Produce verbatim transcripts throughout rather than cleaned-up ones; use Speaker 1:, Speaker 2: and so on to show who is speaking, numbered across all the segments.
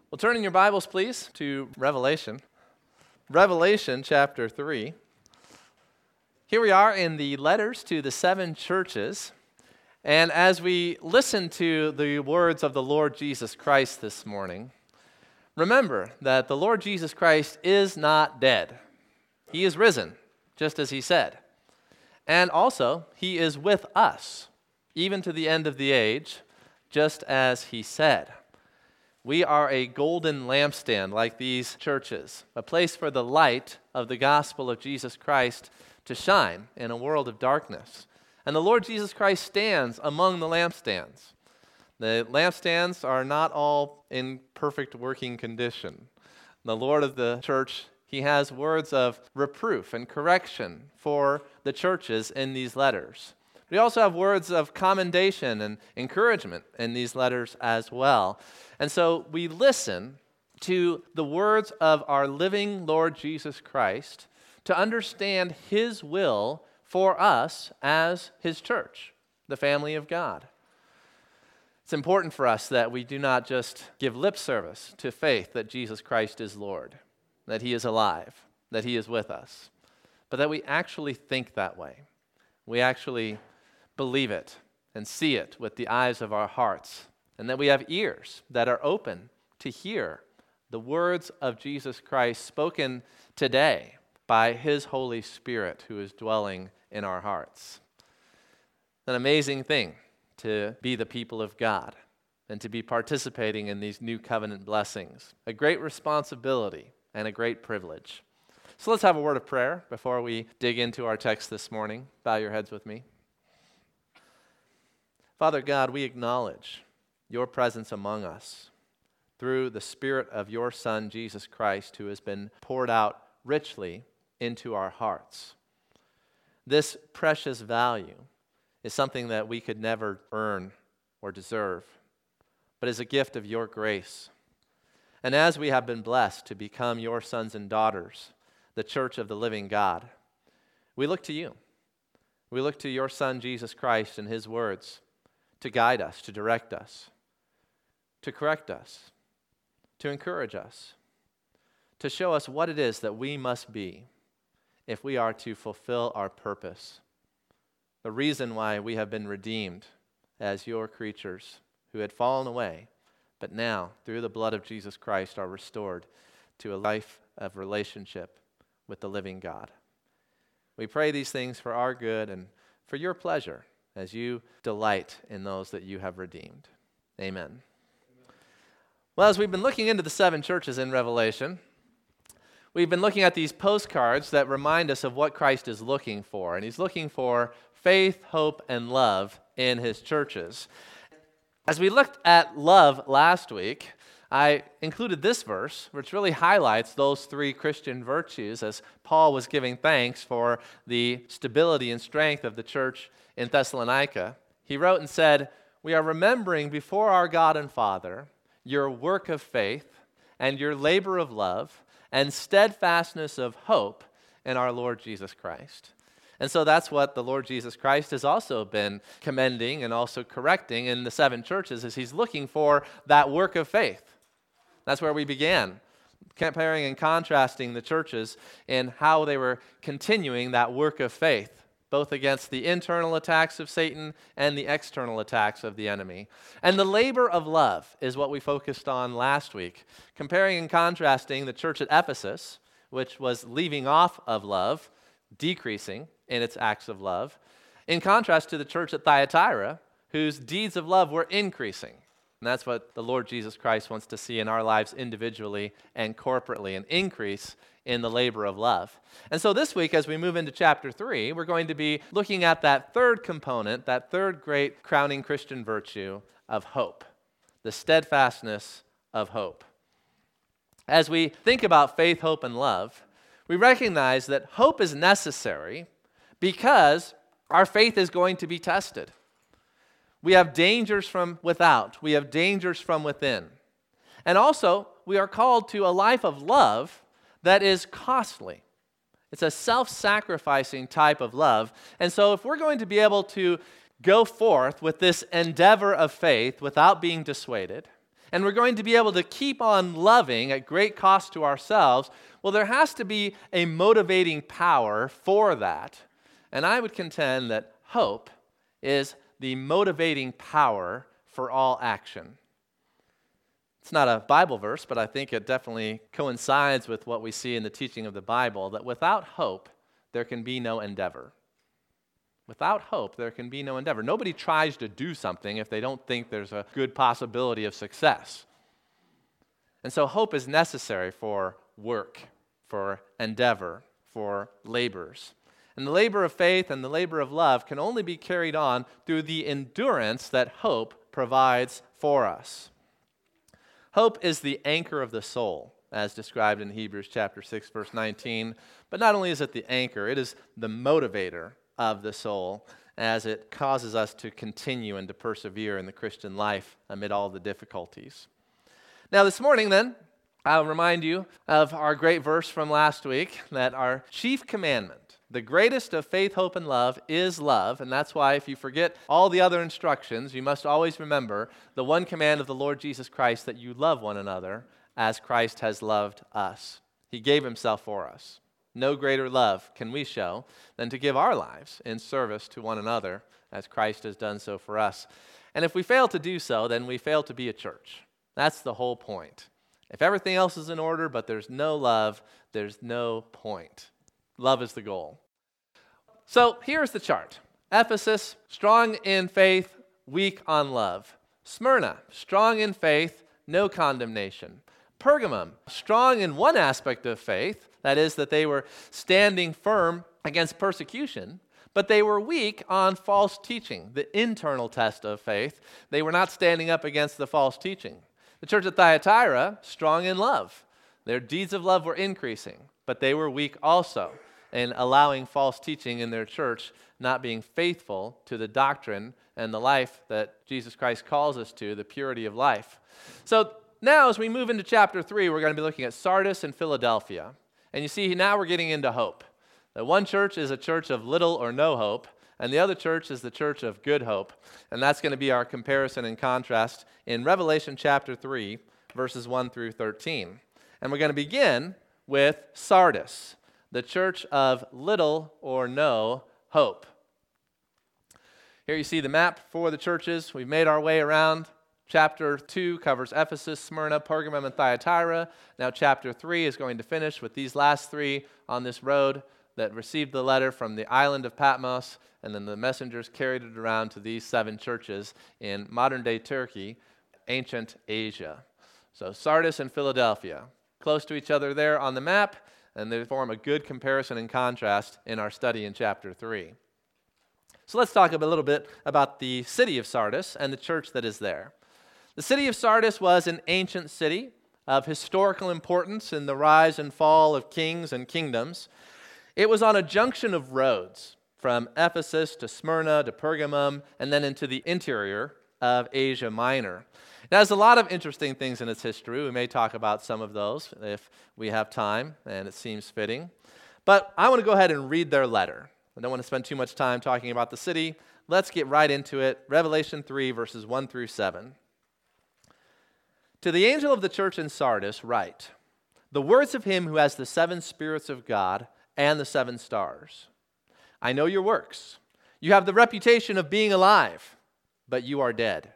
Speaker 1: Well, turn in your Bibles, please, to Revelation. Revelation chapter three. Here we are in the letters to the seven churches. And as we listen to the words of the Lord Jesus Christ this morning, remember that the Lord Jesus Christ is not dead. He is risen, just as he said. And also, he is with us, even to the end of the age, just as he said. We are a golden lampstand like these churches, a place for the light of the gospel of Jesus Christ to shine in a world of darkness. And the Lord Jesus Christ stands among the lampstands. The lampstands are not all in perfect working condition. The Lord of the church, he has words of reproof and correction for the churches in these letters. We also have words of commendation and encouragement in these letters as well. And so we listen to the words of our living Lord Jesus Christ to understand his will for us as his church, the family of God. It's important for us that we do not just give lip service to faith that Jesus Christ is Lord, that he is alive, that he is with us, but that we actually think that way. We actually believe it and see it with the eyes of our hearts, and that we have ears that are open to hear the words of Jesus Christ spoken today by his Holy Spirit who is dwelling in our hearts. An amazing thing to be the people of God and to be participating in these new covenant blessings. A great responsibility and a great privilege. So let's have a word of prayer before we dig into our text this morning. Bow your heads with me. Father God, we acknowledge your presence among us through the Spirit of your Son, Jesus Christ, who has been poured out richly into our hearts. This precious value is something that we could never earn or deserve, but is a gift of your grace. And as we have been blessed to become your sons and daughters, the church of the living God, we look to you. We look to your Son, Jesus Christ, and his words to guide us, to direct us, to correct us, to encourage us, to show us what it is that we must be if we are to fulfill our purpose, the reason why we have been redeemed as your creatures who had fallen away, but now, through the blood of Jesus Christ, are restored to a life of relationship with the living God. We pray these things for our good and for your pleasure as you delight in those that you have redeemed. Amen. Amen. Well, as we've been looking into the seven churches in Revelation, we've been looking at these postcards that remind us of what Christ is looking for. And he's looking for faith, hope, and love in his churches. As we looked at love last week, I included this verse, which really highlights those three Christian virtues as Paul was giving thanks for the stability and strength of the church in Thessalonica. He wrote and said, "We are remembering before our God and Father your work of faith and your labor of love and steadfastness of hope in our Lord Jesus Christ." And so that's what the Lord Jesus Christ has also been commending and also correcting in the seven churches, as he's looking for that work of faith. That's where we began, comparing and contrasting the churches in how they were continuing that work of faith, both against the internal attacks of Satan and the external attacks of the enemy. And the labor of love is what we focused on last week, comparing and contrasting the church at Ephesus, which was leaving off of love, decreasing in its acts of love, in contrast to the church at Thyatira, whose deeds of love were increasing. And that's what the Lord Jesus Christ wants to see in our lives individually and corporately, an increase in the labor of love. And so this week, as we move into chapter three, we're going to be looking at that third component, that third great crowning Christian virtue of hope, the steadfastness of hope. As we think about faith, hope, and love, we recognize that hope is necessary because our faith is going to be tested. We have dangers from without. We have dangers from within. And also, we are called to a life of love that is costly. It's a self-sacrificing type of love. And so if we're going to be able to go forth with this endeavor of faith without being dissuaded, and we're going to be able to keep on loving at great cost to ourselves, well, there has to be a motivating power for that. And I would contend that hope is the motivating power for all action. It's not a Bible verse, but I think it definitely coincides with what we see in the teaching of the Bible, that without hope, there can be no endeavor. Without hope, there can be no endeavor. Nobody tries to do something if they don't think there's a good possibility of success. And so hope is necessary for work, for endeavor, for labors. And the labor of faith and the labor of love can only be carried on through the endurance that hope provides for us. Hope is the anchor of the soul, as described in Hebrews chapter six, verse nineteen. But not only is it the anchor, it is the motivator of the soul, as it causes us to continue and to persevere in the Christian life amid all the difficulties. Now this morning then, I'll remind you of our great verse from last week, that our chief commandment, the greatest of faith, hope, and love, is love. And that's why if you forget all the other instructions, you must always remember the one command of the Lord Jesus Christ, that you love one another as Christ has loved us. He gave himself for us. No greater love can we show than to give our lives in service to one another as Christ has done so for us. And if we fail to do so, then we fail to be a church. That's the whole point. If everything else is in order, but there's no love, there's no point. Love is the goal. So here's the chart. Ephesus, strong in faith, weak on love. Smyrna, strong in faith, no condemnation. Pergamum, strong in one aspect of faith, that is, that they were standing firm against persecution, but they were weak on false teaching, the internal test of faith. They were not standing up against the false teaching. The church at Thyatira, strong in love. Their deeds of love were increasing, but they were weak also in allowing false teaching in their church, not being faithful to the doctrine and the life that Jesus Christ calls us to, the purity of life. So now as we move into chapter three, we're going to be looking at Sardis and Philadelphia. And you see, now we're getting into hope. The one church is a church of little or no hope, and the other church is the church of good hope. And that's going to be our comparison and contrast in Revelation chapter three, verses one through thirteen. And we're going to begin with Sardis, the church of little or no hope. Here you see the map for the churches. We've made our way around. Chapter two covers Ephesus, Smyrna, Pergamum, and Thyatira. Now chapter three is going to finish with these last three on this road that received the letter from the island of Patmos, and then the messengers carried it around to these seven churches in modern-day Turkey, ancient Asia. So Sardis and Philadelphia, close to each other there on the map, and they form a good comparison and contrast in our study in chapter three. So let's talk a little bit about the city of Sardis and the church that is there. The city of Sardis was an ancient city of historical importance in the rise and fall of kings and kingdoms. It was on a junction of roads from Ephesus to Smyrna to Pergamum and then into the interior of Asia Minor. It has a lot of interesting things in its history. We may talk about some of those if we have time and it seems fitting. But I want to go ahead and read their letter. I don't want to spend too much time talking about the city. Let's get right into it. Revelation three, verses one through seven. To the angel of the church in Sardis write, the words of him who has the seven spirits of God and the seven stars. I know your works. You have the reputation of being alive, but you are dead.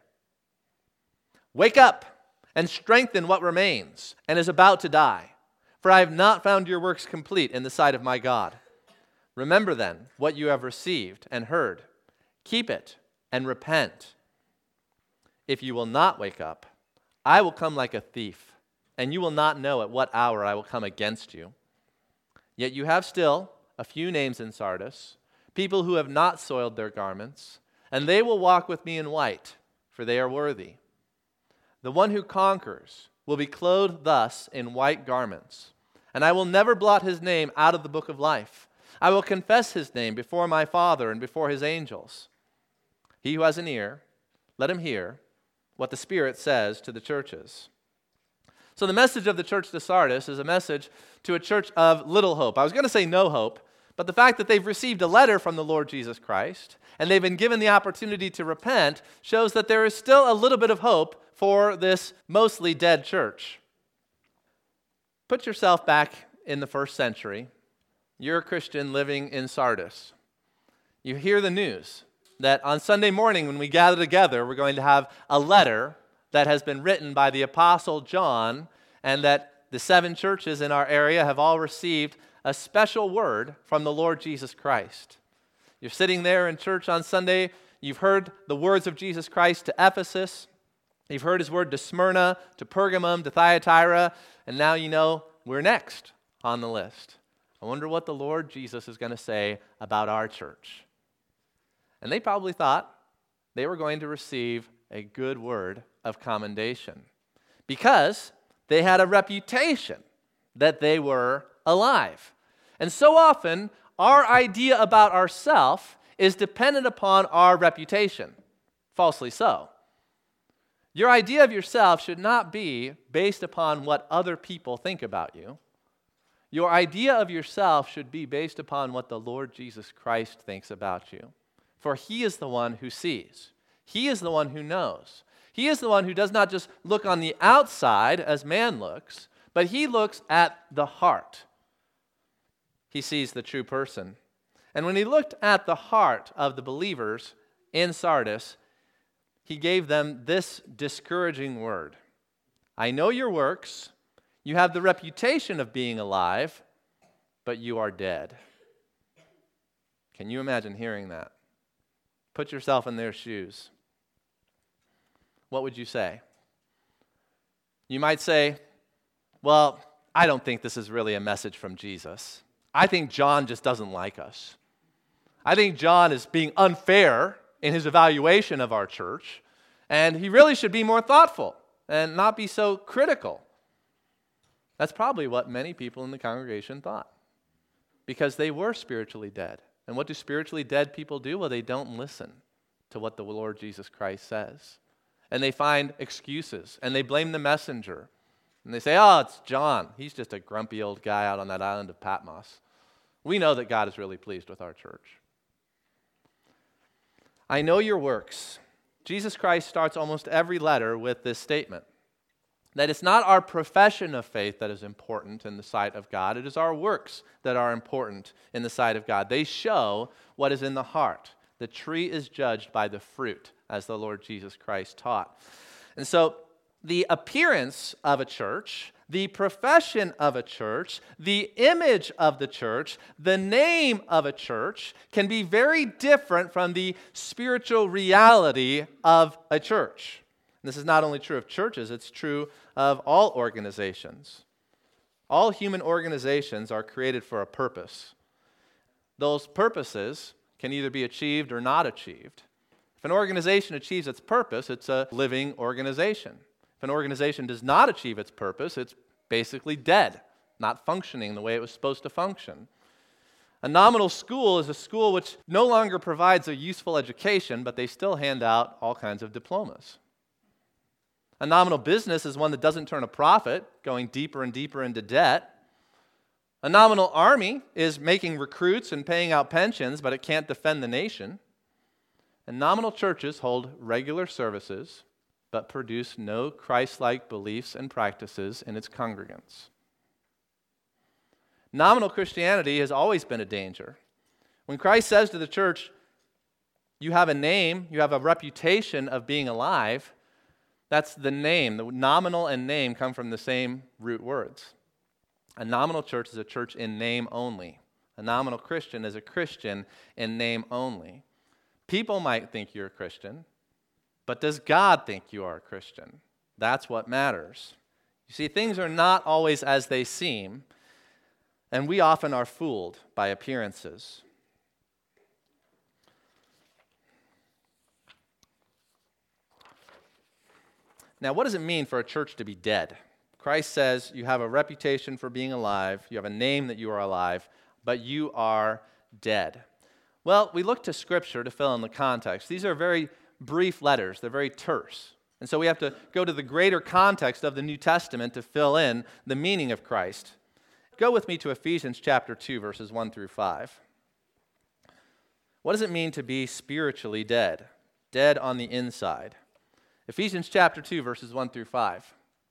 Speaker 1: Wake up and strengthen what remains and is about to die, for I have not found your works complete in the sight of my God. Remember then what you have received and heard. Keep it and repent. If you will not wake up, I will come like a thief, and you will not know at what hour I will come against you. Yet you have still a few names in Sardis, people who have not soiled their garments, and they will walk with me in white, for they are worthy. The one who conquers will be clothed thus in white garments, and I will never blot his name out of the book of life. I will confess his name before my Father and before his angels. He who has an ear, let him hear what the Spirit says to the churches. So the message of the church to Sardis is a message to a church of little hope. I was going to say no hope, but the fact that they've received a letter from the Lord Jesus Christ and they've been given the opportunity to repent shows that there is still a little bit of hope for this mostly dead church. Put yourself back in the first century. You're a Christian living in Sardis. You hear the news that on Sunday morning when we gather together, we're going to have a letter that has been written by the Apostle John, and that the seven churches in our area have all received a special word from the Lord Jesus Christ. You're sitting there in church on Sunday, you've heard the words of Jesus Christ to Ephesus, you've heard his word to Smyrna, to Pergamum, to Thyatira, and now you know we're next on the list. I wonder what the Lord Jesus is going to say about our church. And they probably thought they were going to receive a good word of commendation because they had a reputation that they were alive. And so often, our idea about ourselves is dependent upon our reputation, falsely so. Your idea of yourself should not be based upon what other people think about you. Your idea of yourself should be based upon what the Lord Jesus Christ thinks about you. For he is the one who sees. He is the one who knows. He is the one who does not just look on the outside as man looks, but he looks at the heart. He sees the true person. And when he looked at the heart of the believers in Sardis, he gave them this discouraging word. I know your works. You have the reputation of being alive, but you are dead. Can you imagine hearing that? Put yourself in their shoes. What would you say? You might say, well, I don't think this is really a message from Jesus. I think John just doesn't like us. I think John is being unfair in his evaluation of our church, and he really should be more thoughtful and not be so critical. That's probably what many people in the congregation thought, because they were spiritually dead. And what do spiritually dead people do? Well, they don't listen to what the Lord Jesus Christ says. And they find excuses, and they blame the messenger. And they say, oh, it's John. He's just a grumpy old guy out on that island of Patmos. We know that God is really pleased with our church. I know your works. Jesus Christ starts almost every letter with this statement, that it's not our profession of faith that is important in the sight of God. It is our works that are important in the sight of God. They show what is in the heart. The tree is judged by the fruit, as the Lord Jesus Christ taught. And so the appearance of a church, the profession of a church, the image of the church, the name of a church can be very different from the spiritual reality of a church. This is not only true of churches, it's true of all organizations. All human organizations are created for a purpose. Those purposes can either be achieved or not achieved. If an organization achieves its purpose, it's a living organization. If an organization does not achieve its purpose, it's basically dead, not functioning the way it was supposed to function. A nominal school is a school which no longer provides a useful education, but they still hand out all kinds of diplomas. A nominal business is one that doesn't turn a profit, going deeper and deeper into debt. A nominal army is making recruits and paying out pensions, but it can't defend the nation. And nominal churches hold regular services, but produce no Christ-like beliefs and practices in its congregants. Nominal Christianity has always been a danger. When Christ says to the church, you have a name, you have a reputation of being alive, that's the name. The nominal and name come from the same root words. A nominal church is a church in name only. A nominal Christian is a Christian in name only. People might think you're a Christian, but does God think you are a Christian? That's what matters. You see, things are not always as they seem, and we often are fooled by appearances. Now, what does it mean for a church to be dead? Christ says you have a reputation for being alive, you have a name that you are alive, but you are dead. Well, we look to Scripture to fill in the context. These are very brief letters. They're very terse. And so we have to go to the greater context of the New Testament to fill in the meaning of Christ. Go with me to Ephesians chapter two, verses one through five. What does it mean to be spiritually dead? Dead on the inside. Ephesians chapter two, verses one through five.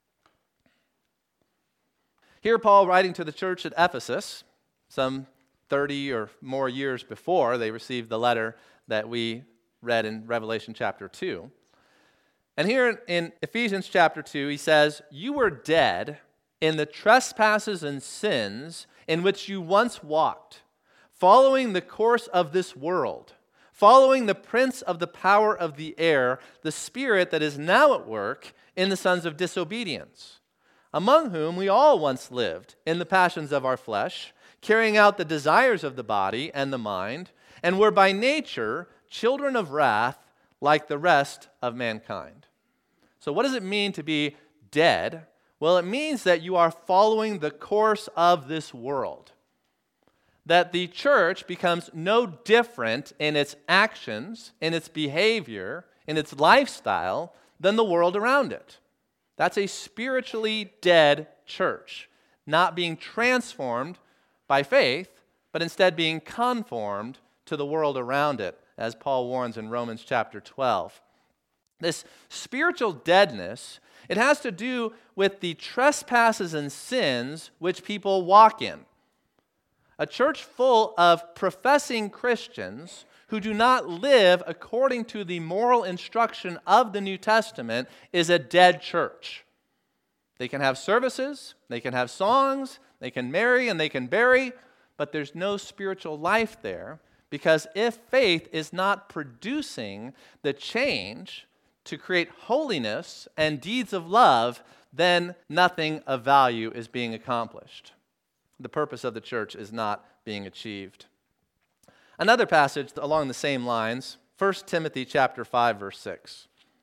Speaker 1: Here Paul, writing to the church at Ephesus, some thirty or more years before they received the letter that we read in Revelation chapter two. And here in Ephesians chapter two, he says, "You were dead in the trespasses and sins in which you once walked, following the course of this world, following the prince of the power of the air, the spirit that is now at work in the sons of disobedience, among whom we all once lived in the passions of our flesh, carrying out the desires of the body and the mind, and were by nature children of wrath like the rest of mankind." So what does it mean to be dead? Well, it means that you are following the course of this world. That the church becomes no different in its actions, in its behavior, in its lifestyle than the world around it. That's a spiritually dead church, not being transformed by faith, but instead being conformed to the world around it, as Paul warns in Romans chapter twelve. This spiritual deadness, it has to do with the trespasses and sins which people walk in. A church full of professing Christians who do not live according to the moral instruction of the New Testament is a dead church. They can have services, they can have songs, they can marry and they can bury, but there's no spiritual life there, because if faith is not producing the change to create holiness and deeds of love, then nothing of value is being accomplished. The purpose of the church is not being achieved. Another passage along the same lines, First Timothy chapter five, verse six.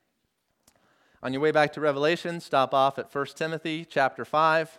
Speaker 1: On your way back to Revelation, stop off at First Timothy chapter five.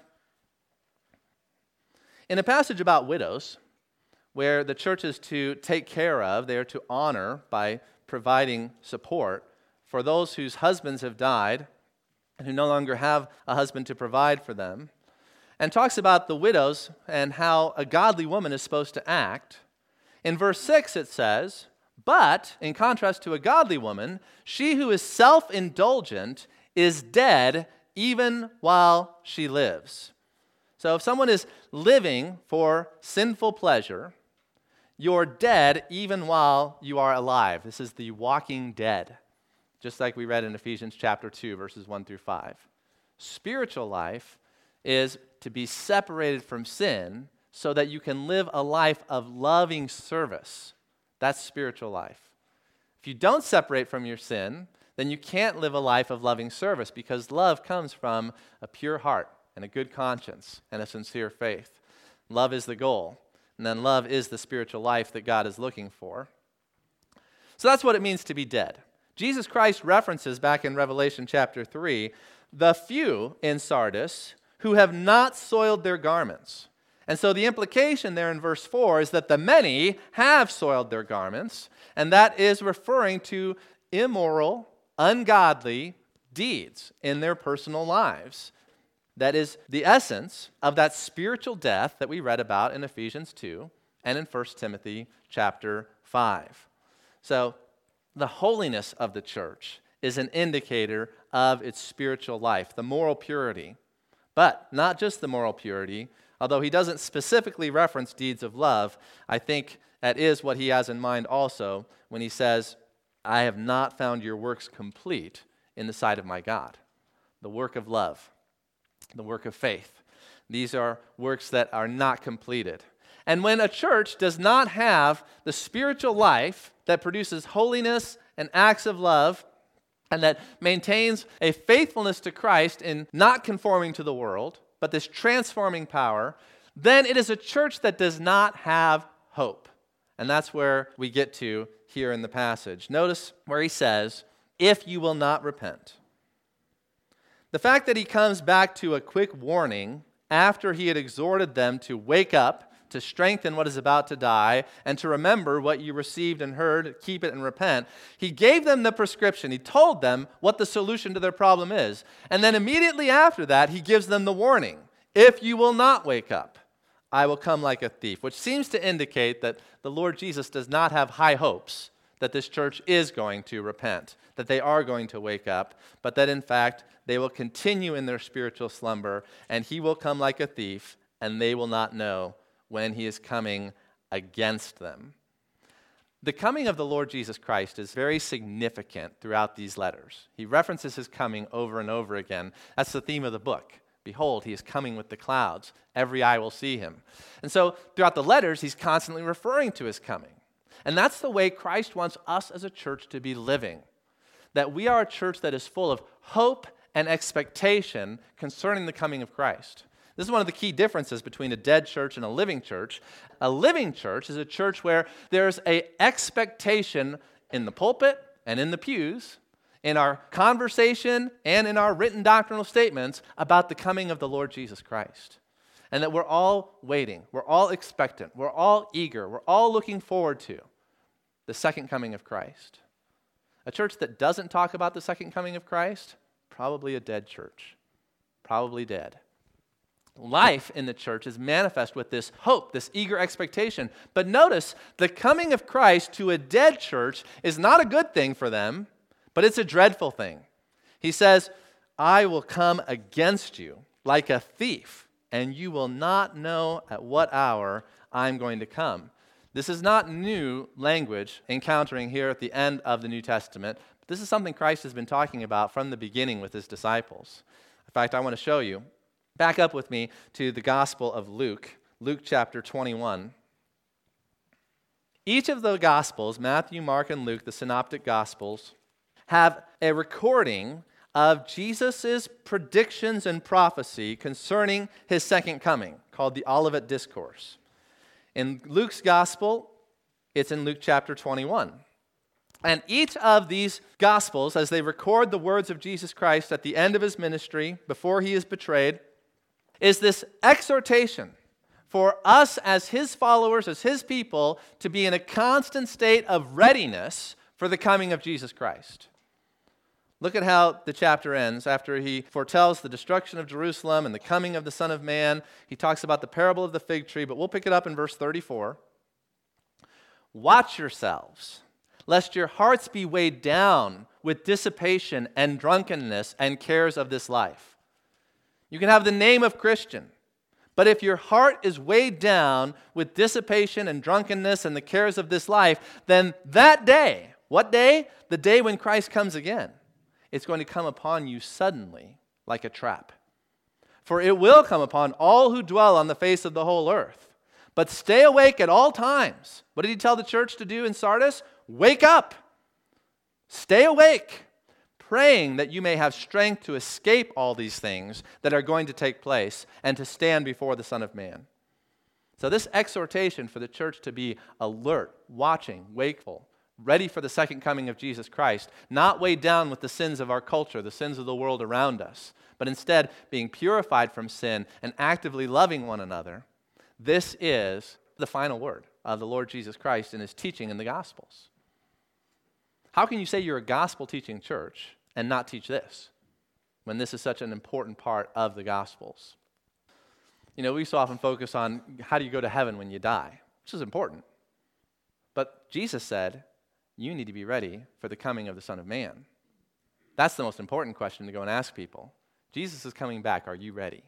Speaker 1: In a passage about widows, where the church is to take care of, they are to honor by providing support for those whose husbands have died and who no longer have a husband to provide for them, and talks about the widows and how a godly woman is supposed to act. In verse six it says, "But, in contrast to a godly woman, she who is self-indulgent is dead even while she lives." So if someone is living for sinful pleasure, you're dead even while you are alive. This is the walking dead, just like we read in Ephesians chapter two, verses one through five. Spiritual life is to be separated from sin so that you can live a life of loving service. That's spiritual life. If you don't separate from your sin, then you can't live a life of loving service, because love comes from a pure heart and a good conscience and a sincere faith. Love is the goal, and then love is the spiritual life that God is looking for. So that's what it means to be dead. Jesus Christ references back in Revelation chapter three the few in Sardis who have not soiled their garments. And so the implication there in verse four is that the many have soiled their garments, and that is referring to immoral, ungodly deeds in their personal lives. That is the essence of that spiritual death that we read about in Ephesians two and in First Timothy chapter five. So the holiness of the church is an indicator of its spiritual life, the moral purity. But not just the moral purity, although he doesn't specifically reference deeds of love, I think that is what he has in mind also when he says, "I have not found your works complete in the sight of my God." The work of love, the work of faith. These are works that are not completed. And when a church does not have the spiritual life that produces holiness and acts of love, and that maintains a faithfulness to Christ in not conforming to the world, but this transforming power, then it is a church that does not have hope. And that's where we get to here in the passage. Notice where he says, "If you will not repent." The fact that he comes back to a quick warning after he had exhorted them to wake up, to strengthen what is about to die, and to remember what you received and heard, keep it and repent. He gave them the prescription. He told them what the solution to their problem is. And then immediately after that, he gives them the warning. "If you will not wake up, I will come like a thief," which seems to indicate that the Lord Jesus does not have high hopes that this church is going to repent. that they are going to wake up, but that in fact they will continue in their spiritual slumber, and he will come like a thief, and they will not know when he is coming against them. The coming of the Lord Jesus Christ is very significant throughout these letters. He references his coming over and over again. That's the theme of the book. Behold, he is coming with the clouds. Every eye will see him. And so throughout the letters, he's constantly referring to his coming. And that's the way Christ wants us as a church to be living. That we are a church that is full of hope and expectation concerning the coming of Christ. This is one of the key differences between a dead church and a living church. A living church is a church where there's an expectation in the pulpit and in the pews, in our conversation and in our written doctrinal statements about the coming of the Lord Jesus Christ. And that we're all waiting, we're all expectant, we're all eager, we're all looking forward to the second coming of Christ. A church that doesn't talk about the second coming of Christ, probably a dead church, probably dead. Life in the church is manifest with this hope, this eager expectation. But notice, the coming of Christ to a dead church is not a good thing for them, but it's a dreadful thing. He says, I will come against you like a thief, and you will not know at what hour I'm going to come. This is not new language encountering here at the end of the New Testament. This is something Christ has been talking about from the beginning with his disciples. In fact, I want to show you. Back up with me to the Gospel of Luke, Luke chapter twenty-one. Each of the Gospels, Matthew, Mark, and Luke, the Synoptic Gospels, have a recording of Jesus' predictions and prophecy concerning his second coming, called the Olivet Discourse. In Luke's Gospel, it's in Luke chapter twenty-one. And each of these Gospels, as they record the words of Jesus Christ at the end of his ministry, before he is betrayed, is this exhortation for us as his followers, as his people, to be in a constant state of readiness for the coming of Jesus Christ. Look at how the chapter ends. After he foretells the destruction of Jerusalem and the coming of the Son of Man, he talks about the parable of the fig tree, but we'll pick it up in verse thirty-four. Watch yourselves, lest your hearts be weighed down with dissipation and drunkenness and cares of this life. You can have the name of Christian, but if your heart is weighed down with dissipation and drunkenness and the cares of this life, then that day, what day? The day when Christ comes again, it's going to come upon you suddenly like a trap. For it will come upon all who dwell on the face of the whole earth. But stay awake at all times. What did he tell the church to do in Sardis? Wake up. Stay awake, praying that you may have strength to escape all these things that are going to take place and to stand before the Son of Man. So this exhortation for the church to be alert, watching, wakeful, ready for the second coming of Jesus Christ, not weighed down with the sins of our culture, the sins of the world around us, but instead being purified from sin and actively loving one another, this is the final word of the Lord Jesus Christ in his teaching in the Gospels. How can you say you're a gospel-teaching church and not teach this when this is such an important part of the Gospels? You know, we so often focus on how do you go to heaven when you die, which is important. But Jesus said, you need to be ready for the coming of the Son of Man. That's the most important question to go and ask people. Jesus is coming back. Are you ready?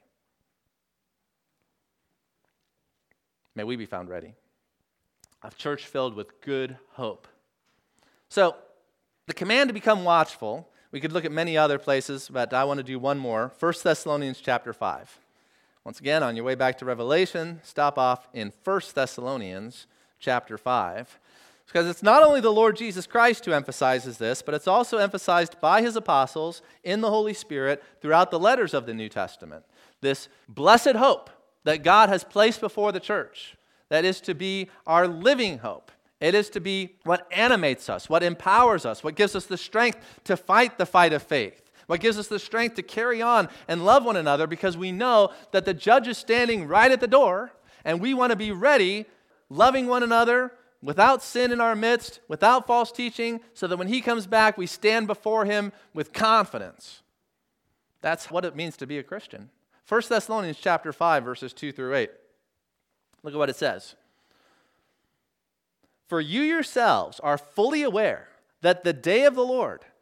Speaker 1: May we be found ready. A church filled with good hope. So, the command to become watchful, we could look at many other places, but I want to do one more. First Thessalonians chapter five. Once again, on your way back to Revelation, stop off in First Thessalonians chapter five. Because it's not only the Lord Jesus Christ who emphasizes this, but it's also emphasized by his apostles in the Holy Spirit throughout the letters of the New Testament. This blessed hope that God has placed before the church, that is to be our living hope. It is to be what animates us, what empowers us, what gives us the strength to fight the fight of faith, what gives us the strength to carry on and love one another, because we know that the judge is standing right at the door, and we want to be ready, loving one another, without sin in our midst, without false teaching, so that when he comes back, we stand before him with confidence. That's what it means to be a Christian. First Thessalonians chapter five, verses two through eight. Look at what it says. For you yourselves are fully aware that the day of the Lord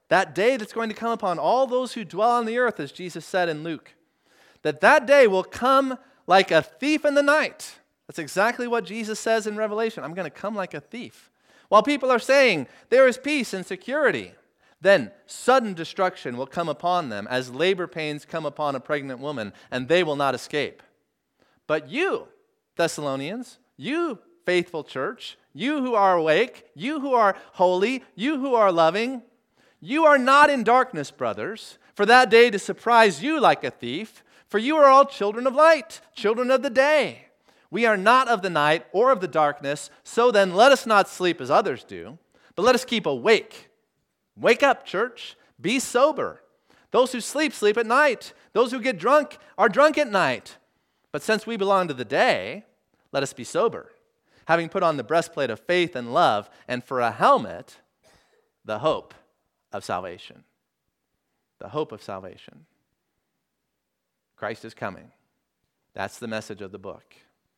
Speaker 1: that day that's going to come upon all those who dwell on the earth, as Jesus said in Luke, that that day will come like a thief in the night. That's exactly what Jesus says in Revelation. I'm going to come like a thief. While people are saying there is peace and security, then sudden destruction will come upon them as labor pains come upon a pregnant woman, and they will not escape. But you, Thessalonians, you faithful church, you who are awake, you who are holy, you who are loving, you are not in darkness, brothers, for that day to surprise you like a thief, for you are all children of light, children of the day. We are not of the night or of the darkness, so then let us not sleep as others do, but let us keep awake. Wake up, church. Be sober. Those who sleep, sleep at night. Those who get drunk are drunk at night. But since we belong to the day, let us be sober, having put on the breastplate of faith and love, and for a helmet, the hope of salvation. The hope of salvation. Christ is coming. That's the message of the book.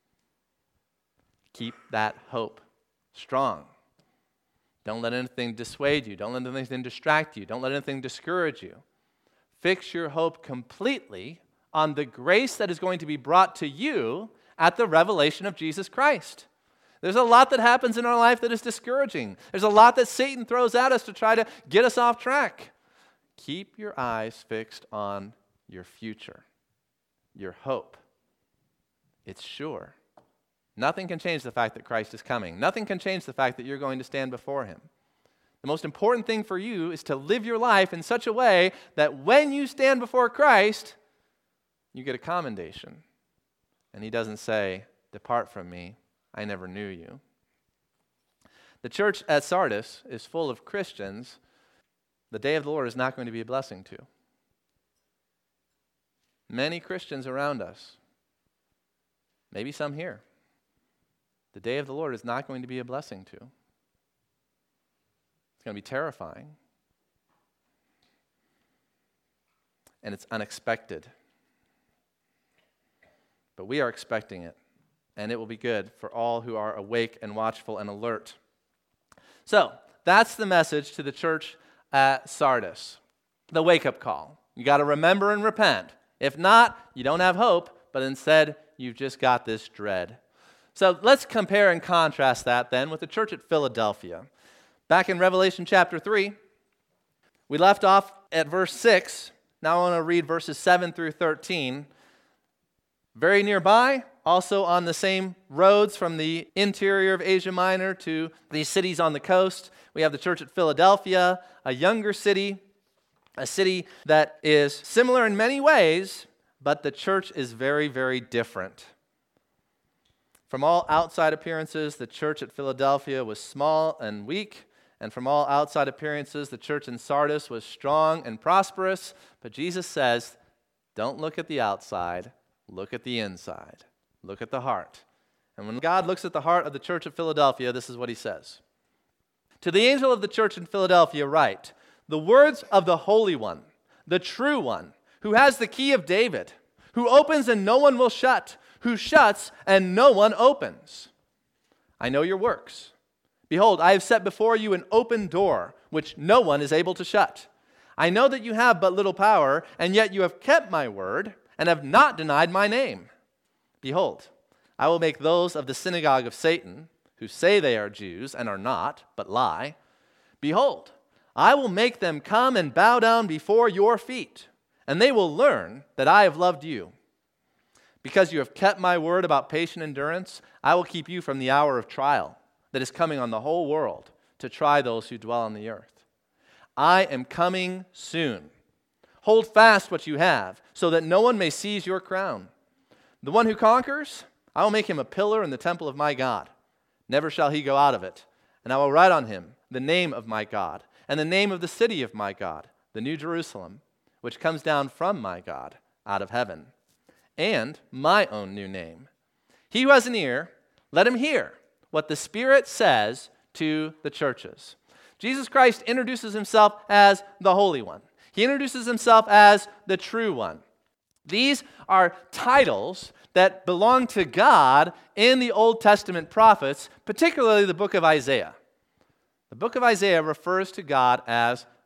Speaker 1: Keep that hope strong. Don't let anything dissuade you. Don't let anything distract you. Don't let anything discourage you. Fix your hope completely on the grace that is going to be brought to you at the revelation of Jesus Christ. There's a lot that happens in our life that is discouraging. There's a lot that Satan throws at us to try to get us off track. Keep your eyes fixed on your future, your hope. It's sure. Nothing can change the fact that Christ is coming. Nothing can change the fact that you're going to stand before him. The most important thing for you is to live your life in such a way that when you stand before Christ, you get a commendation. And he doesn't say, "Depart from me, I never knew you." The church at Sardis is full of Christians the day of the Lord is not going to be a blessing to. Many Christians around us, maybe some here, the day of the Lord is not going to be a blessing to. It's going to be terrifying. And it's unexpected. But we are expecting it. And it will be good for all who are awake and watchful and alert. So, that's the message to the church at Sardis. The wake-up call. You got to remember and repent. If not, you don't have hope, but instead, you've just got this dread. So let's compare and contrast that then with the church at Philadelphia. Back in Revelation chapter three, we left off at verse six. Now I want to read verses seven through thirteen. Very nearby, also on the same roads from the interior of Asia Minor to these cities on the coast, we have the church at Philadelphia, a younger city, a city that is similar in many ways, but the church is very, very different. From all outside appearances, the church at Philadelphia was small and weak, and from all outside appearances, the church in Sardis was strong and prosperous. But Jesus says, don't look at the outside, look at the inside. Look at the heart. And when God looks at the heart of the church at Philadelphia, this is what he says. To the angel of the church in Philadelphia write, the words of the Holy One, the true One, who has the key of David, who opens and no one will shut, who shuts and no one opens. I know your works. Behold, I have set before you an open door, which no one is able to shut. I know that you have but little power, and yet you have kept my word, and have not denied my name. Behold, I will make those of the synagogue of Satan, who say they are Jews, and are not, but lie. Behold, I will make them come and bow down before your feet, and they will learn that I have loved you. Because you have kept my word about patient endurance, I will keep you from the hour of trial that is coming on the whole world to try those who dwell on the earth. I am coming soon. Hold fast what you have, so that no one may seize your crown. The one who conquers, I will make him a pillar in the temple of my God. Never shall he go out of it. And I will write on him the name of my God, and the name of the city of my God, the New Jerusalem, which comes down from my God out of heaven, and my own new name. He who has an ear, let him hear what the Spirit says to the churches. Jesus Christ introduces himself as the Holy One. He introduces himself as the True One. These are titles that belong to God in the Old Testament prophets, particularly the book of Isaiah. The book of Isaiah refers to God as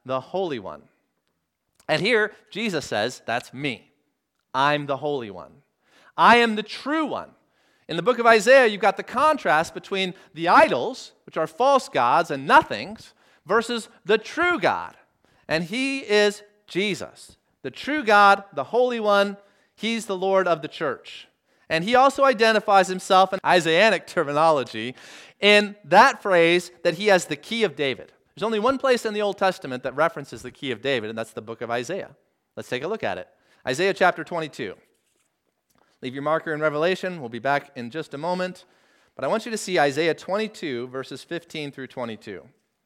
Speaker 1: the Holy One. And here, Jesus says, that's me. I'm the Holy One. I am the true one. In the book of Isaiah, you've got the contrast between the idols, which are false gods and nothings, versus the true God. And he is Jesus. The true God, the Holy One, he's the Lord of the church. And he also identifies himself in Isaianic terminology in that phrase that he has the key of David. There's only one place in the Old Testament that references the key of David, and that's the book of Isaiah. Let's take a look at it. Isaiah chapter twenty-two. Leave your marker in Revelation. We'll be back in just a moment. But I want you to see Isaiah twenty-two, verses fifteen through twenty-two.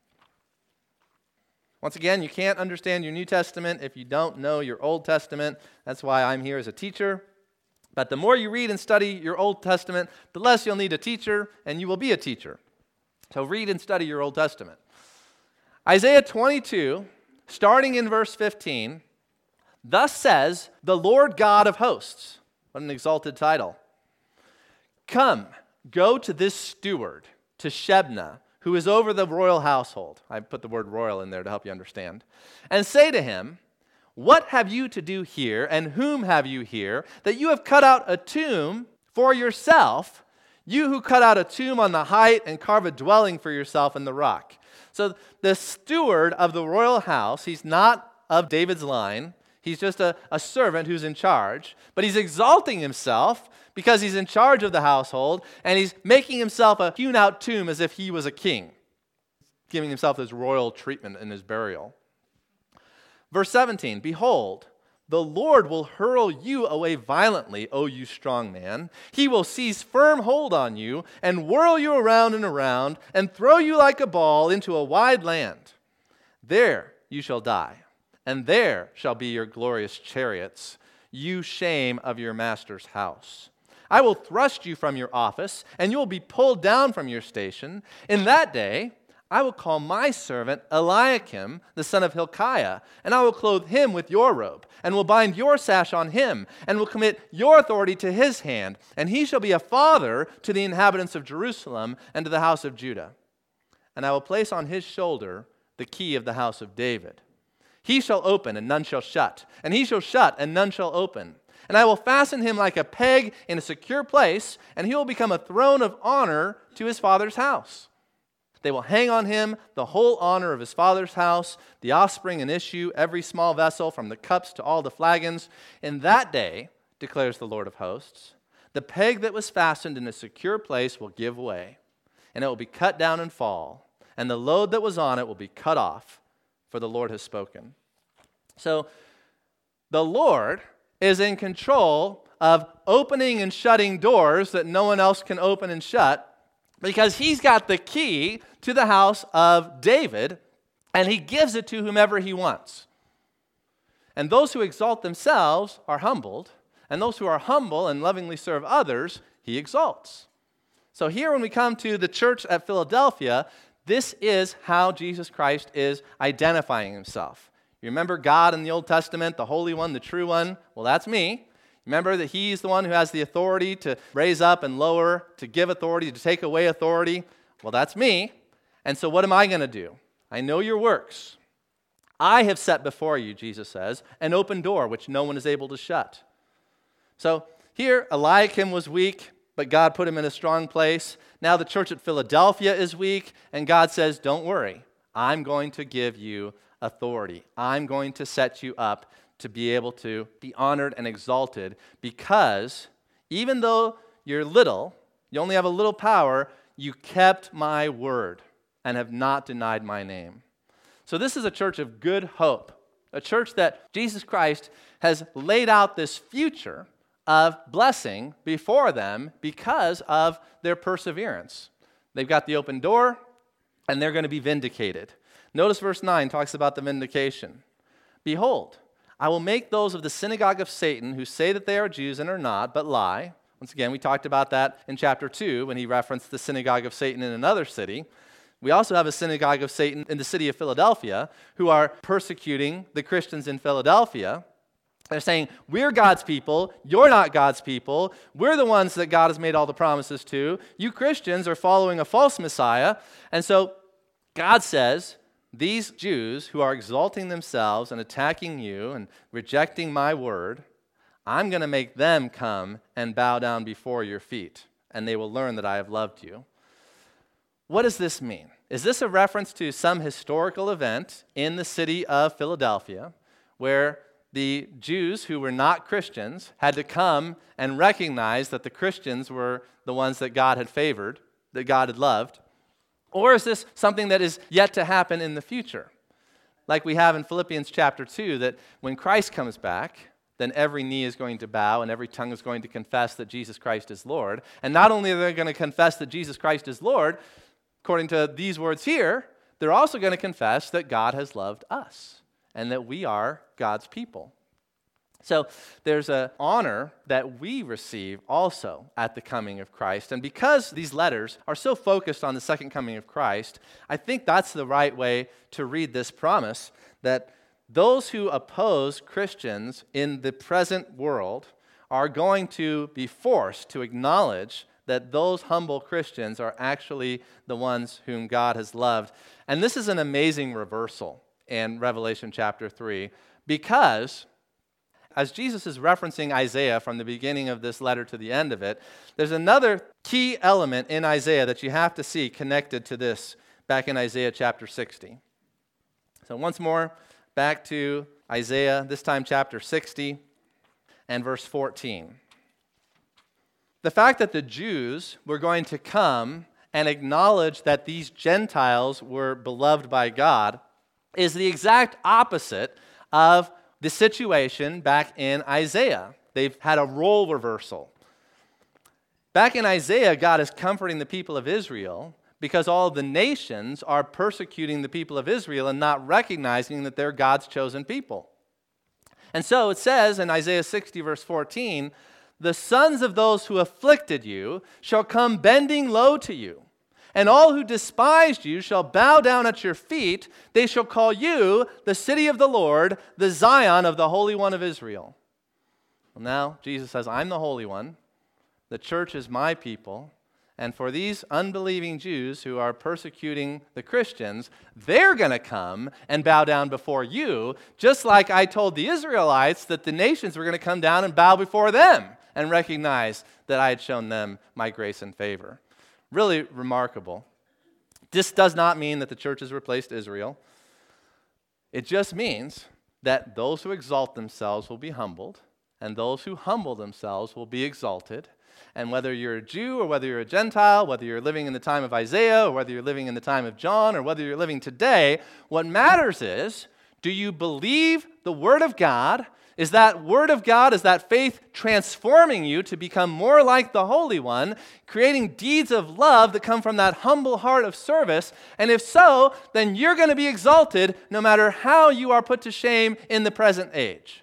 Speaker 1: Once again, you can't understand your New Testament if you don't know your Old Testament. That's why I'm here as a teacher. But the more you read and study your Old Testament, the less you'll need a teacher, and you will be a teacher. So read and study your Old Testament. Isaiah twenty-two, starting in verse fifteen, thus says the Lord God of hosts. What an exalted title. Come, go to this steward, to Shebna, who is over the royal household. I put the word royal in there to help you understand. And say to him, what have you to do here, and whom have you here, that you have cut out a tomb for yourself, you who cut out a tomb on the height and carve a dwelling for yourself in the rock? So the steward of the royal house, he's not of David's line. He's just a, a servant who's in charge. But he's exalting himself because he's in charge of the household, and he's making himself a hewn-out tomb as if he was a king, giving himself this royal treatment in his burial. Verse seventeen, behold, the Lord will hurl you away violently, O you strong man. He will seize firm hold on you and whirl you around and around and throw you like a ball into a wide land. There you shall die, and there shall be your glorious chariots, you shame of your master's house. I will thrust you from your office, and you will be pulled down from your station. In that day I will call my servant Eliakim, the son of Hilkiah, and I will clothe him with your robe, and will bind your sash on him, and will commit your authority to his hand, and he shall be a father to the inhabitants of Jerusalem and to the house of Judah. And I will place on his shoulder the key of the house of David. He shall open, and none shall shut, and he shall shut, and none shall open. And I will fasten him like a peg in a secure place, and he will become a throne of honor to his father's house. They will hang on him the whole honor of his father's house, the offspring and issue, every small vessel, from the cups to all the flagons. In that day, declares the Lord of hosts, the peg that was fastened in a secure place will give way, and it will be cut down and fall, and the load that was on it will be cut off, for the Lord has spoken. So, the Lord is in control of opening and shutting doors that no one else can open and shut, because he's got the key to the house of David, and he gives it to whomever he wants. And those who exalt themselves are humbled, and those who are humble and lovingly serve others, he exalts. So here when we come to the church at Philadelphia, this is how Jesus Christ is identifying himself. You remember God in the Old Testament, the Holy One, the True One? Well, that's me. Remember that he's the one who has the authority to raise up and lower, to give authority, to take away authority. Well, that's me. And so what am I going to do? I know your works. I have set before you, Jesus says, an open door which no one is able to shut. So here, Eliakim was weak, but God put him in a strong place. Now the church at Philadelphia is weak, and God says, don't worry. I'm going to give you authority. I'm going to set you up to be able to be honored and exalted, because even though you're little, you only have a little power, you kept my word and have not denied my name. So this is a church of good hope, a church that Jesus Christ has laid out this future of blessing before them because of their perseverance. They've got the open door, and they're going to be vindicated. Notice verse nine talks about the vindication. Behold, I will make those of the synagogue of Satan who say that they are Jews and are not, but lie. Once again, we talked about that in chapter two when he referenced the synagogue of Satan in another city. We also have a synagogue of Satan in the city of Philadelphia who are persecuting the Christians in Philadelphia. They're saying, we're God's people, you're not God's people, we're the ones that God has made all the promises to. You Christians are following a false Messiah. And so God says, these Jews who are exalting themselves and attacking you and rejecting my word, I'm going to make them come and bow down before your feet, and they will learn that I have loved you. What does this mean? Is this a reference to some historical event in the city of Philadelphia where the Jews who were not Christians had to come and recognize that the Christians were the ones that God had favored, that God had loved? Or is this something that is yet to happen in the future? Like we have in Philippians chapter two, that when Christ comes back, then every knee is going to bow and every tongue is going to confess that Jesus Christ is Lord. And not only are they going to confess that Jesus Christ is Lord, according to these words here, they're also going to confess that God has loved us and that we are God's people. So there's an honor that we receive also at the coming of Christ. And because these letters are so focused on the second coming of Christ, I think that's the right way to read this promise, that those who oppose Christians in the present world are going to be forced to acknowledge that those humble Christians are actually the ones whom God has loved. And this is an amazing reversal in Revelation chapter three, because as Jesus is referencing Isaiah from the beginning of this letter to the end of it, there's another key element in Isaiah that you have to see connected to this back in Isaiah chapter sixty. So once more, back to Isaiah, this time chapter sixty and verse fourteen. The fact that the Jews were going to come and acknowledge that these Gentiles were beloved by God is the exact opposite of the situation back in Isaiah. They've had a role reversal. Back in Isaiah, God is comforting the people of Israel because all of the nations are persecuting the people of Israel and not recognizing that they're God's chosen people. And so it says in Isaiah sixty, verse fourteen, "The sons of those who afflicted you shall come bending low to you, and all who despised you shall bow down at your feet. They shall call you the city of the Lord, the Zion of the Holy One of Israel." Well, now Jesus says, I'm the Holy One. The church is my people. And for these unbelieving Jews who are persecuting the Christians, they're going to come and bow down before you, just like I told the Israelites that the nations were going to come down and bow before them and recognize that I had shown them my grace and favor. Really remarkable. This does not mean that the church has replaced Israel. It just means that those who exalt themselves will be humbled, and those who humble themselves will be exalted. And whether you're a Jew or whether you're a Gentile, whether you're living in the time of Isaiah or whether you're living in the time of John or whether you're living today, what matters is, do you believe the Word of God? Is that Word of God, is that faith transforming you to become more like the Holy One, creating deeds of love that come from that humble heart of service? And if so, then you're going to be exalted no matter how you are put to shame in the present age.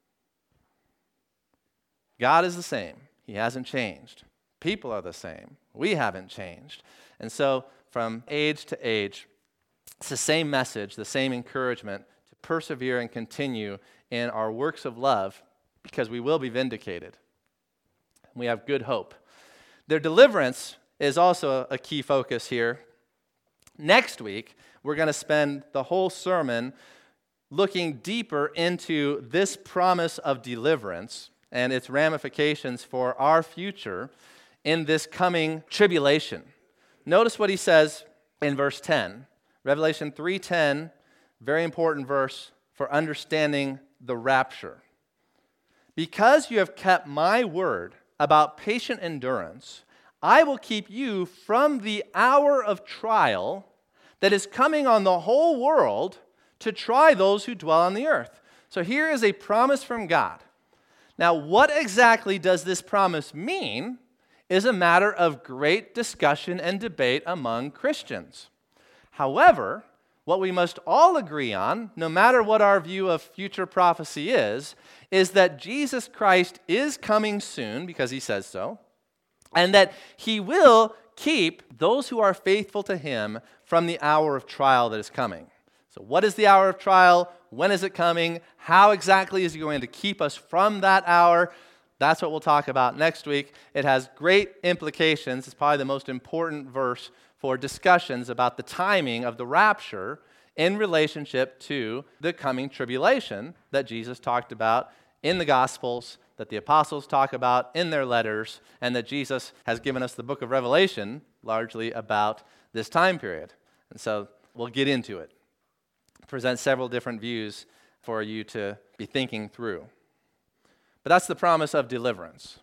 Speaker 1: God is the same. He hasn't changed. People are the same. We haven't changed. And so from age to age, it's the same message, the same encouragement to persevere and continue in our works of love, because we will be vindicated. We have good hope. Their deliverance is also a key focus here. Next week, we're going to spend the whole sermon looking deeper into this promise of deliverance and its ramifications for our future in this coming tribulation. Notice what he says in verse ten. Revelation three ten, very important verse for understanding the rapture. "Because you have kept my word about patient endurance, I will keep you from the hour of trial that is coming on the whole world to try those who dwell on the earth." So here is a promise from God. Now, what exactly does this promise mean is a matter of great discussion and debate among Christians. However, what we must all agree on, no matter what our view of future prophecy is, is that Jesus Christ is coming soon, because he says so, and that he will keep those who are faithful to him from the hour of trial that is coming. So what is the hour of trial? When is it coming? How exactly is he going to keep us from that hour? That's what we'll talk about next week. It has great implications. It's probably the most important verse for discussions about the timing of the rapture in relationship to the coming tribulation that Jesus talked about in the Gospels, that the apostles talk about in their letters, and that Jesus has given us the book of Revelation largely about this time period. And so we'll get into it. Present several different views for you to be thinking through. But that's the promise of deliverance.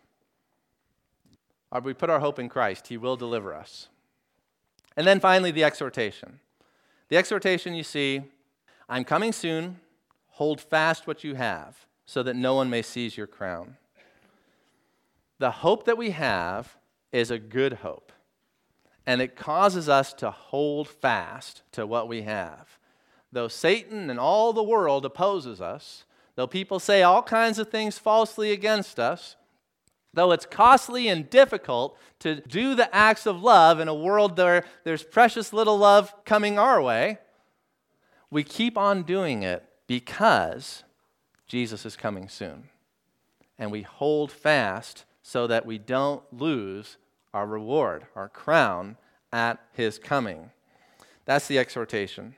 Speaker 1: We put our hope in Christ. He will deliver us. And then finally, the exhortation. The exhortation you see, I'm coming soon, hold fast what you have, so that no one may seize your crown. The hope that we have is a good hope, and it causes us to hold fast to what we have. Though Satan and all the world opposes us, though people say all kinds of things falsely against us, though it's costly and difficult to do the acts of love in a world where there's precious little love coming our way, we keep on doing it because Jesus is coming soon. And we hold fast so that we don't lose our reward, our crown at his coming. That's the exhortation.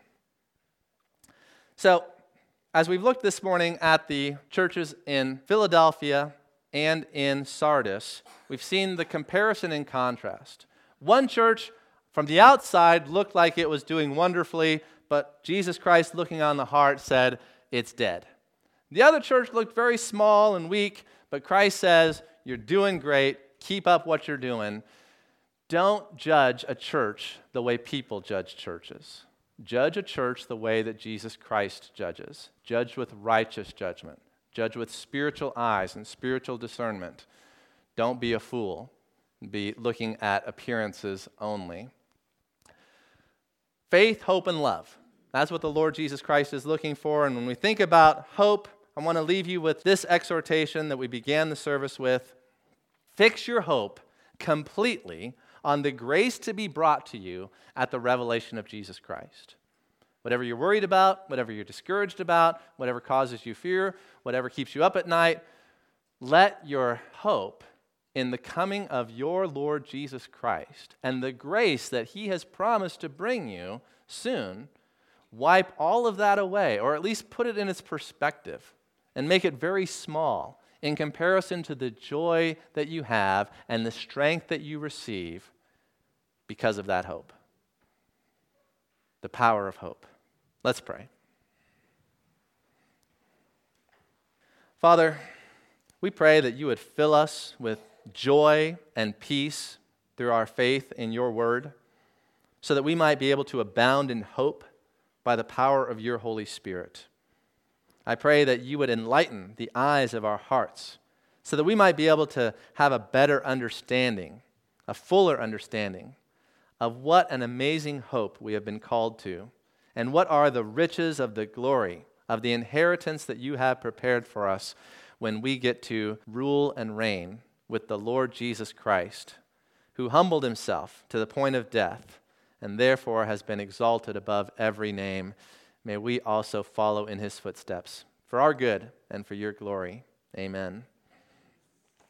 Speaker 1: So, as we've looked this morning at the churches in Philadelphia and in Sardis, we've seen the comparison and contrast. One church from the outside looked like it was doing wonderfully, but Jesus Christ, looking on the heart, said, it's dead. The other church looked very small and weak, but Christ says, you're doing great, keep up what you're doing. Don't judge a church the way people judge churches. Judge a church the way that Jesus Christ judges. Judge with righteous judgment. Judge with spiritual eyes and spiritual discernment. Don't be a fool. Be looking at appearances only. Faith, hope, and love. That's what the Lord Jesus Christ is looking for. And when we think about hope, I want to leave you with this exhortation that we began the service with. Fix your hope completely on the grace to be brought to you at the revelation of Jesus Christ. Whatever you're worried about, whatever you're discouraged about, whatever causes you fear, whatever keeps you up at night, let your hope in the coming of your Lord Jesus Christ and the grace that he has promised to bring you soon wipe all of that away, or at least put it in its perspective and make it very small in comparison to the joy that you have and the strength that you receive because of that hope. The power of hope. Let's pray. Father, we pray that you would fill us with joy and peace through our faith in your word, so that we might be able to abound in hope by the power of your Holy Spirit. I pray that you would enlighten the eyes of our hearts, so that we might be able to have a better understanding, a fuller understanding of what an amazing hope we have been called to, and what are the riches of the glory of the inheritance that you have prepared for us when we get to rule and reign with the Lord Jesus Christ, who humbled himself to the point of death and therefore has been exalted above every name. May we also follow in his footsteps for our good and for your glory. Amen.